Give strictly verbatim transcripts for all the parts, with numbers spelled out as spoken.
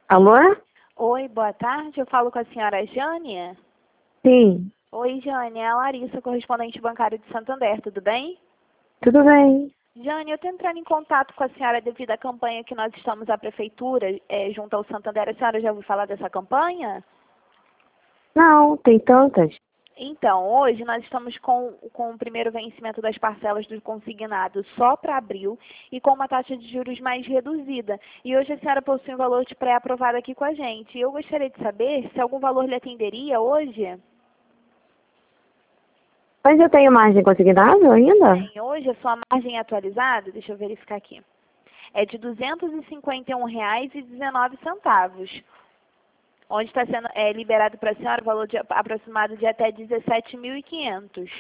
Alô? Oi, boa tarde. Eu falo com a senhora Jânia. Sim, Oi, Jânia. É a Larissa, correspondente bancária de Santander. Tudo bem? tudo bem. Jânia, eu estou entrando em contato com a senhora devido à campanha que nós estamos à prefeitura, eh, junto ao Santander. A senhora já ouviu falar dessa campanha? Não, tem tantas. Então, hoje nós estamos com, com o primeiro vencimento das parcelas do consignado só para abril e com uma taxa de juros mais reduzida. E hoje a senhora possui um valor de pré-aprovado aqui com a gente. E eu gostaria de saber se algum valor lhe atenderia hoje? Mas eu tenho margem consignada ainda? Bem, hoje a sua margem atualizada, deixa eu verificar aqui, é de duzentos e cinquenta e um reais e dezenove centavos, onde está sendo é, liberado para a senhora o valor de, aproximado de até dezessete mil e quinhentos.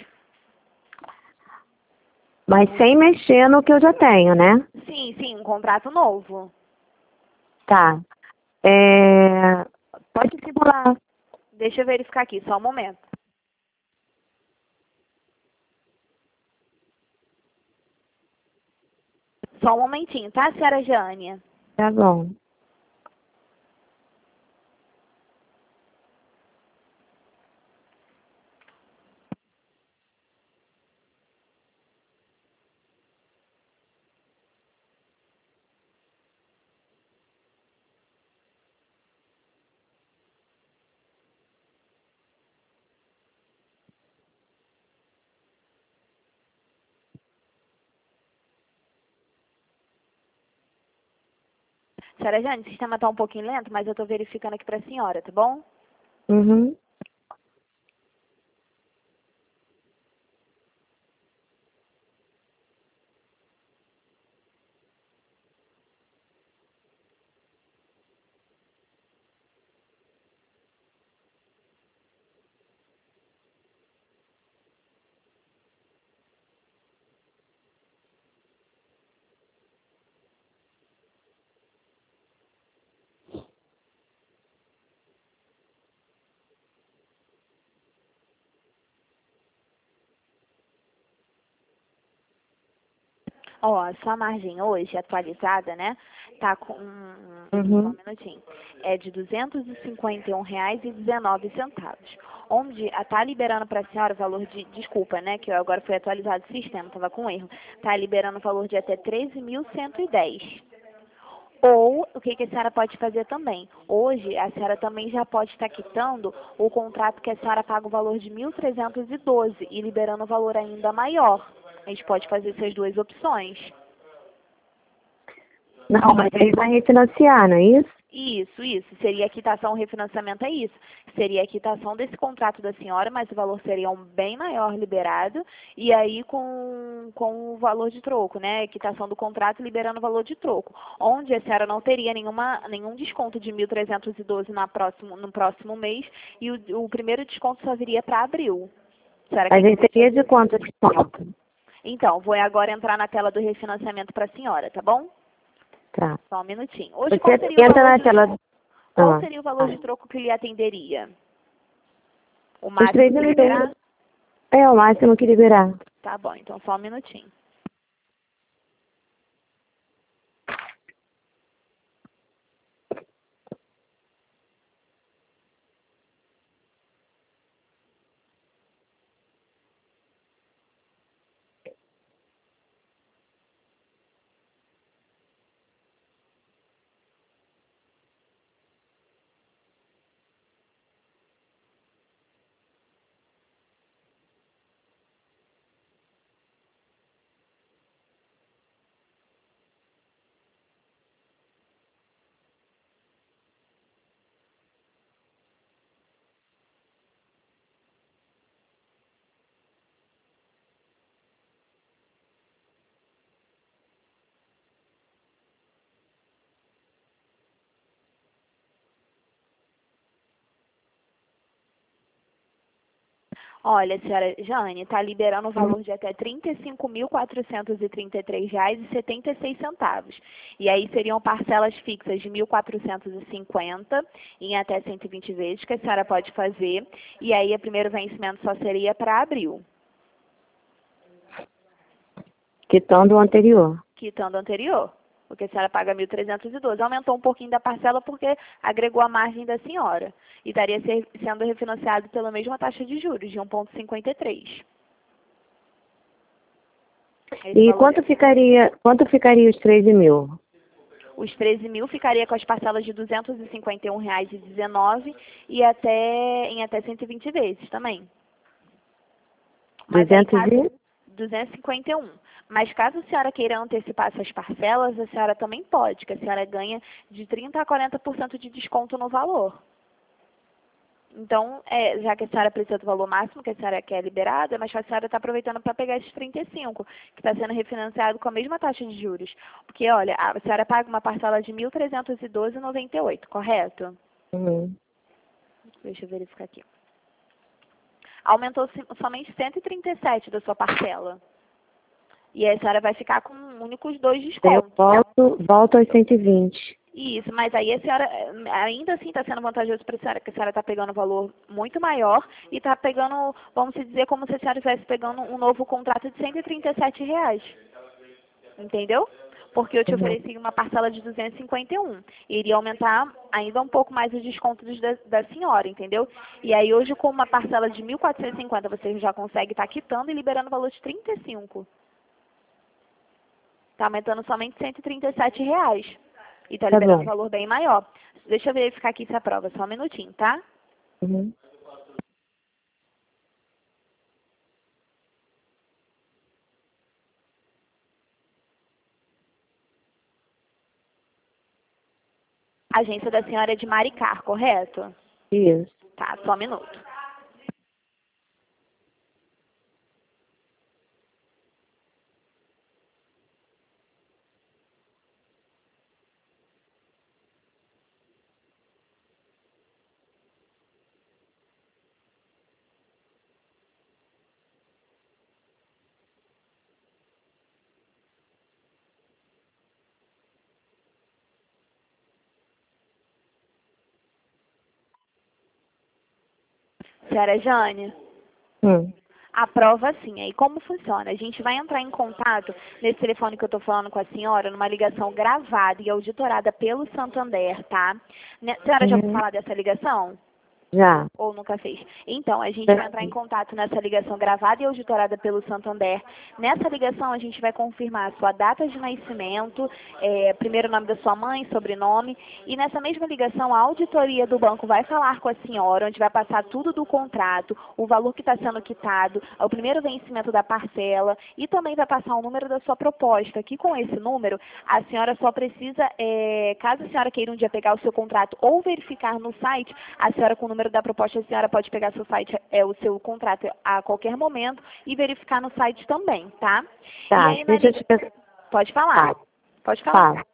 Mas sem mexer no que eu já tenho, né? Sim, sim, um contrato novo. Tá. É... Pode simular. Deixa eu verificar aqui, só um momento. Só um momentinho, tá, senhora Jânia? Tá bom. Senhora Jânia, o sistema está um pouquinho lento, mas eu estou verificando aqui para a senhora, tá bom? Uhum. Ó, a sua margem hoje, atualizada, né, tá com, só um Uhum. minutinho, é de duzentos e cinquenta e um reais e dezenove centavos, onde está liberando para a senhora o valor de, desculpa, né, que eu agora foi atualizado o sistema, estava com erro, está liberando o valor de até treze mil cento e dez. Ou, o que, que a senhora pode fazer também? Hoje, a senhora também já pode estar quitando o contrato que a senhora paga o valor de mil trezentos e doze e liberando o valor ainda maior. A gente pode fazer essas duas opções. Não, mas aí vai refinanciar, não é isso? Isso, isso. Seria a quitação, o refinanciamento é isso. Seria a quitação desse contrato da senhora, mas o valor seria um bem maior liberado, e aí com, com o valor de troco, né? Quitação do contrato liberando o valor de troco. Onde a senhora não teria nenhuma, nenhum desconto de mil trezentos e doze na próximo, no próximo mês, e o, o primeiro desconto só viria para abril. A senhora A quer que eu gente deixe seria de assim? quanto desconto? Então, vou agora entrar na tela do refinanciamento para a senhora, tá bom? Tá. Só um minutinho. Hoje, qual Você seria o entra valor de naquela... Qual Ah, seria o valor de troco que lhe atenderia? O os máximo três que mil e liberar? meio. É o máximo que liberar. Tá bom, então só um minutinho. Olha, senhora Jane, está liberando o valor de até trinta e cinco mil quatrocentos e trinta e três reais e setenta e seis centavos. E aí seriam parcelas fixas de mil quatrocentos e cinquenta em até cento e vinte vezes que a senhora pode fazer. E aí o primeiro vencimento só seria para abril, Quitando o anterior. quitando o anterior. Porque a senhora paga mil trezentos e doze. Aumentou um pouquinho da parcela porque agregou a margem da senhora. E estaria ser, sendo refinanciado pela mesma taxa de juros, de um vírgula cinquenta e três. Esse E valor quanto é- ficaria, quanto ficaria os treze mil? Os treze mil ficaria com as parcelas de duzentos e cinquenta e um reais e dezenove e até, em até cento e vinte vezes também. Mas aí, duzentos caso, e? duzentos e cinquenta e um. Mas caso a senhora queira antecipar essas parcelas, a senhora também pode, que a senhora ganha de trinta a quarenta por cento de desconto no valor. Então, é, já que a senhora precisa do valor máximo, que a senhora quer liberado, é mais fácil a senhora estar aproveitando para pegar esses trinta e cinco, que está sendo refinanciado com a mesma taxa de juros. Porque, olha, a senhora paga uma parcela de mil trezentos e doze reais e noventa e oito centavos, correto? Uhum. Deixa eu verificar aqui. Aumentou somente cento e trinta e sete da sua parcela. E aí a senhora vai ficar com únicos dois Eu descontos. volto, volto aos cento e vinte. Isso, mas aí a senhora, ainda assim está sendo vantajoso para a senhora, que a senhora está pegando um valor muito maior e está pegando, vamos dizer, como se a senhora estivesse pegando um novo contrato de cento e trinta e sete reais. Entendeu? Porque eu te Uhum. ofereci uma parcela de duzentos e cinquenta e um. Iria aumentar ainda um pouco mais os descontos da, da senhora, entendeu? E aí hoje com uma parcela de mil quatrocentos e cinquenta você já consegue estar quitando e liberando o valor de trinta e cinco. Está aumentando somente cento e trinta e sete reais. E está Tá liberando bom. um valor bem maior. Deixa eu verificar aqui se aprova, só um minutinho, tá? Uhum. A agência da senhora é de Maricar, correto? Isso. Tá, só um minuto. Senhora Jane? Hum. Aprova sim. Aí como funciona? A gente vai entrar em contato nesse telefone que eu estou falando com a senhora, numa ligação gravada e auditorada pelo Santander, tá? Ne- A senhora já ouviu Uhum. falar dessa ligação? Já. Ou nunca fez? Então, a gente vai entrar em contato nessa ligação gravada e auditorada pelo Santander. Nessa ligação, a gente vai confirmar a sua data de nascimento, é, primeiro nome da sua mãe, sobrenome. E nessa mesma ligação, a auditoria do banco vai falar com a senhora, onde vai passar tudo do contrato, o valor que está sendo quitado, o primeiro vencimento da parcela e também vai passar o número da sua proposta. Que com esse número, a senhora só precisa, é, caso a senhora queira um dia pegar o seu contrato ou verificar no site, a senhora com o número da proposta, a senhora pode pegar seu site, é, o seu contrato a qualquer momento e verificar no site também, tá? Tá, E aí, na deixa eu liga- te perguntar. Pode falar. Tá, Pode falar. fala.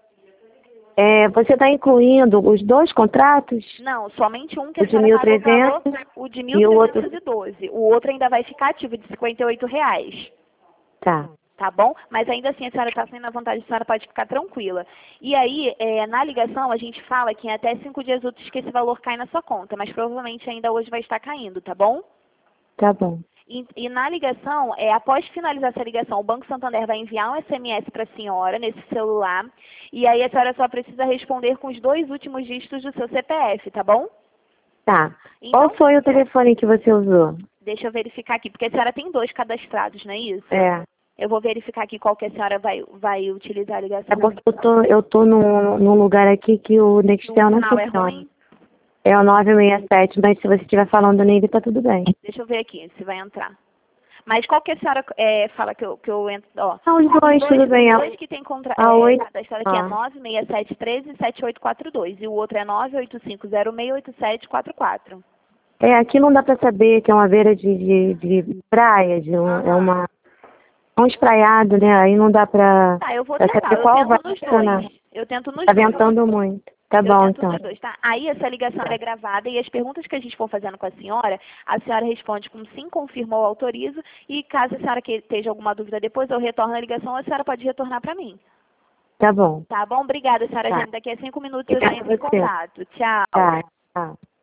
É, você está incluindo os dois contratos? Não, somente um que O a de senhora paga o valor, mil e trezentos o de e o outro... mil trezentos e doze. O outro ainda vai ficar ativo, de cinquenta e oito reais. Tá, Tá bom? Mas ainda assim a senhora está sendo à vontade, a senhora pode ficar tranquila. E aí, é, na ligação, a gente fala que em até cinco dias úteis que esse valor cai na sua conta, mas provavelmente ainda hoje vai estar caindo, tá bom? tá bom. E, e na ligação, é, após finalizar essa ligação, o Banco Santander vai enviar um S M S para a senhora nesse celular, e aí a senhora só precisa responder com os dois últimos dígitos do seu C P F, tá bom? Tá. Então, Qual foi o telefone que você usou? deixa eu verificar aqui, porque a senhora tem dois cadastrados, não é isso? É. Eu vou verificar aqui qual que a senhora vai, vai utilizar a É ligação. porque eu tô, eu tô num, num lugar aqui que o O Nextel não sinal é funciona. ruim? É o nove seis sete, mas se você estiver falando nele, tá tudo bem. Deixa eu ver aqui se vai entrar. Mas qual que a senhora é, fala que eu, que eu entro? Ó, Ah, os dois, os tudo bem. os A, dois que tem contra, a é, oito. cadastrado aqui é Ah. nove seis sete um três sete oito quatro dois e o outro é nove oito cinco zero seis oito sete quatro quatro. É, aqui não dá pra saber que é uma beira de, de, de praia, de um, é uma é um espraiado, né? Aí não dá pra, Tá, eu vou pra tentar, saber eu qual vai tento nos funcionar. dois. Eu tento nos Tá dois. ventando muito. Tá Eu bom, tento então. nos dois, tá? Aí essa ligação ela é gravada e as perguntas que a gente for fazendo com a senhora, a senhora responde com sim, confirma ou autorizo. E caso a senhora que esteja alguma dúvida depois, eu retorno a ligação, a senhora pode retornar para mim. Tá bom. Tá bom? Obrigada, senhora Tá. Jane. Daqui a cinco minutos eu já Obrigada entro a em você. contato. Tchau. Tá, tá.